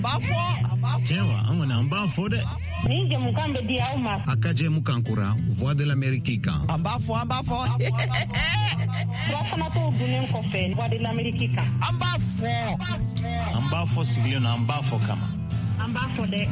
Tiens, on a un bas faux de. Ni jamukan be di auma. Akaje mukankura, voix de l'Amérique. Un bas faux. Rafana to bunen ko fe, voix de l'Amérique. Un bas faux. Un bas faux siglion, un bas faux kama. Un bas faux de.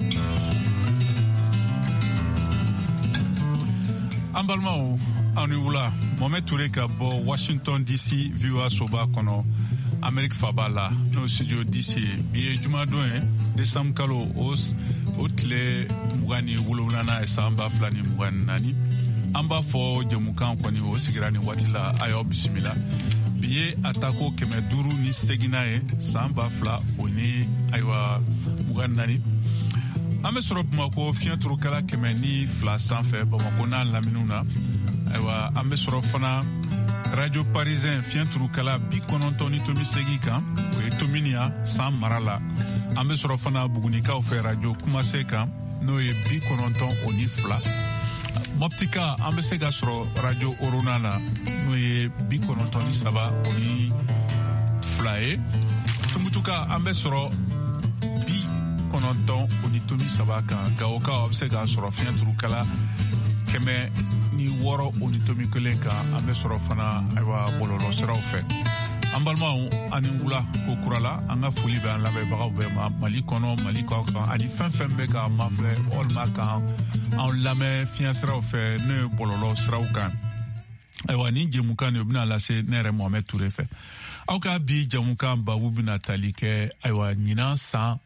Ambalmao, Anula, Mohamed Touré ka bo Washington DC VOA soba kono Amerique Fabala no studio DC biye jumado Desam kalo otle mugani wululana esamba flani mugani nani amba fo jamukan koni o sigirani watila ayo bisimila biye atako keme duru ni seginae samba fla oni aywa mugani nani ame soro Bamako fianturu kala keme ni fla sanfɛ Bamako na laminuna aywa ame soro fana Radio Parisien fianturu kala bi konontoni tomi segi kan o ye tominia san marala ame soro fana bugunikaw fɛ radio kumase kan no ye bi kononton oni fla Moptika ame se ka soro radio Orona no ye bi konontoni saba oni fla ye tumutuka ame soro bi kononton oni tomi saba kan gawoka ame se ka soro fianturu kala kɛmɛ ni wɔɔrɔ oni tomi kelen kan an bɛ sɔrɔ fana ayiwa bɔlɔlɔ siraw fɛ an balimaw ani wula ko kurala an ka foli bɛ an lamɛnbagaw bɛɛ ma Mali kɔnɔ Mali kɔ kan ani fɛn fɛn bɛ ka mafilɛ walima kan an lamɛn fiɲɛ siraw fɛ ne ye bɔlɔlɔ siraw kan ayiwa ni jɛmukan de bɛna lase ne yɛrɛ Mohamed Touré fɛ aw ka bi jɛmukan babu bɛna tali kɛ ayiwa ɲinan san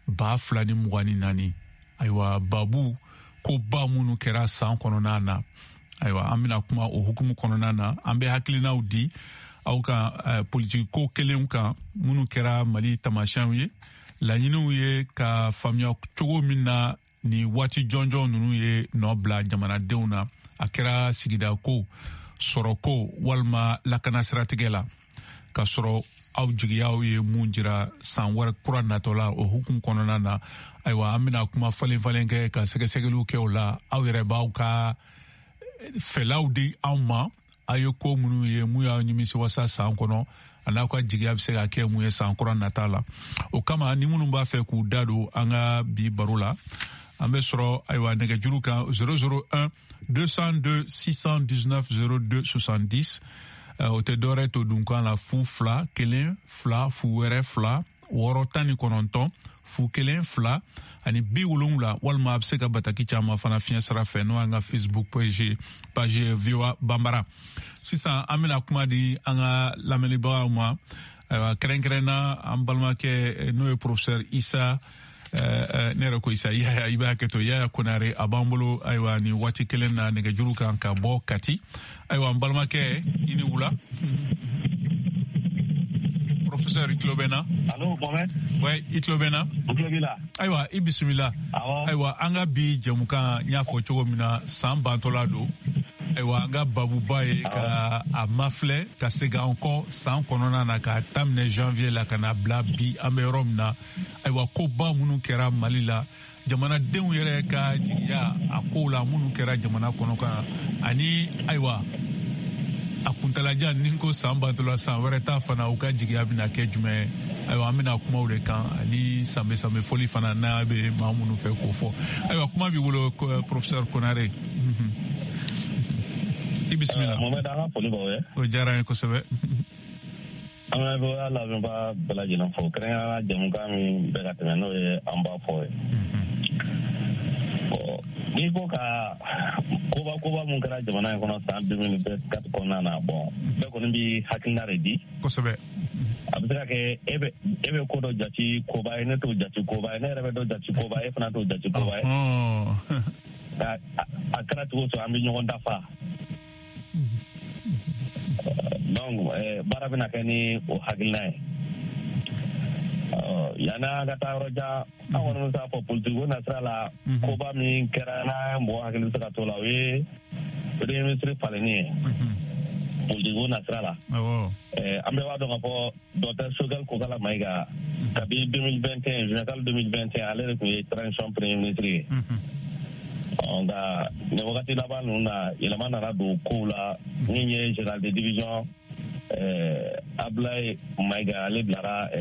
2024 ayiwa babu ko ba minnu kɛra san kɔnɔna na ayiwa an bɛna kuma o hukumu kɔnɔna na an bɛ hakilinaw di aw ka politiki ko kelenw kan minnu kɛra Mali tamasiyɛnw ye laɲiniw ye ka faamuya cogo min na ni waati jɔnjɔn ninnu ye nɔ bila jamanadenw na a kɛra sigida ko sɔrɔ ko walima lakana siratigɛ la ka sɔrɔ aw jigiyaw ye mun jira san wɛrɛ kura natɔla o hukumu kɔnɔna na ayiwa an bɛna kuma falen kɛ ka sɛgɛsɛgɛliw kɛ o la aw yɛrɛ b'aw ka fɛlaw di anw ma aw ye ko minnu ye mun y'aw nimisi wasa san kɔnɔ a n'aw ka jigiya bɛ se ka kɛ mun ye san kura nata la o kama ni minnu b'a fɛ k'u da don an ka bi baro la an bɛ sɔrɔ ayiwa nɛgɛjuru kan 001 202 619 02 70 o tɛ dɔwɛrɛ to dunkan la fu fila kelen fila fu wɛrɛ fila wɔɔrɔ tan ni kɔnɔntɔn fu kelen fila ani 70 walima a bɛ se ka bataki caman fana fiɲɛ sira fɛ n'o y'an ka Facebook page VOA Bambara sisan an bɛna kuma di an ka lamɛnibagaw ma ayiwa kɛrɛnkɛrɛnna an balimakɛ n'o ye professeur Isa ne yɛrɛ ko Isa Yaya i b'a hakɛto Yaya Konare a b'an bolo ayiwa ni waati kelen na nɛgɛjuru kan ka bɔ Kati ayiwa an balimakɛ i ni wula professeur i tulo bɛ n na. Allo Mohamed. Ouais, i tulo bɛ n na. N tulo b'i la. Ayiwa i bisimila. Ayiwa an ka bi jɛmukan n y'a fɔ cogo min na san bantɔla don ayiwa an ka babuba ye ka a mafilɛ ka segin an kɔ san kɔnɔna na ka daminɛ janvier la ka na bila bi an bɛ yɔrɔ min na ayiwa koba minnu kɛra Mali la jamanadenw yɛrɛ ka jigiya a kow la minnu kɛra jamana kɔnɔ kan ani ayiwa a kuntalajan ni ko san bantɔla san wɛrɛ ta fana u ka jigiya bɛna kɛ jumɛn ayiwa an bɛna kuma o de kan ani sanbɛ foli fana n'a bɛ maa minnu fɛ k'o fɔ ayiwa kuma b'i bolo professeur Konare i bisimila. Mohamed an ka foli b'aw ye. O diyara n ye kosɛbɛ. An bɛ VOA lamɛnbaga bɛɛ lajɛlen fo kɛrɛnkɛrɛnnenya jɛmukan min bɛ ka tɛmɛ n'o ye an b'a fɔ ye. N'i ko ka koba mun kɛra jamana in kɔnɔ san 2024 kɔnɔna na bɔn bɛɛ kɔni bɛ hakilina de di. Kosɛbɛ. A bɛ se ka kɛ e bɛ ko dɔ jate koba ye ne t'o jate koba ye ne yɛrɛ bɛ dɔ jate koba ye e fana t'o jate koba ye. A kɛra cogo cogo an bɛ ɲɔgɔn dafa. Donc baara bɛna kɛ ni o hakilina ye. Yani an ka taa yɔrɔ jan an kɔni bɛ se k'a fɔ politiki ko nasira la koba min kɛra n'a mɔgɔ hakili bɛ se ka to la o ye premier ministre falenni ye politiki ko nasira la. An bɛɛ b'a dɔn k'a fɔ docteur Choguel Kokala Mayiga kabi 2021 général 2021 ale de tun ye transition premier ministre ye. Nka nin wagati laban ninnu na yɛlɛma nana don kow la min ye général de division Abdoulaye Mayiga ale bilara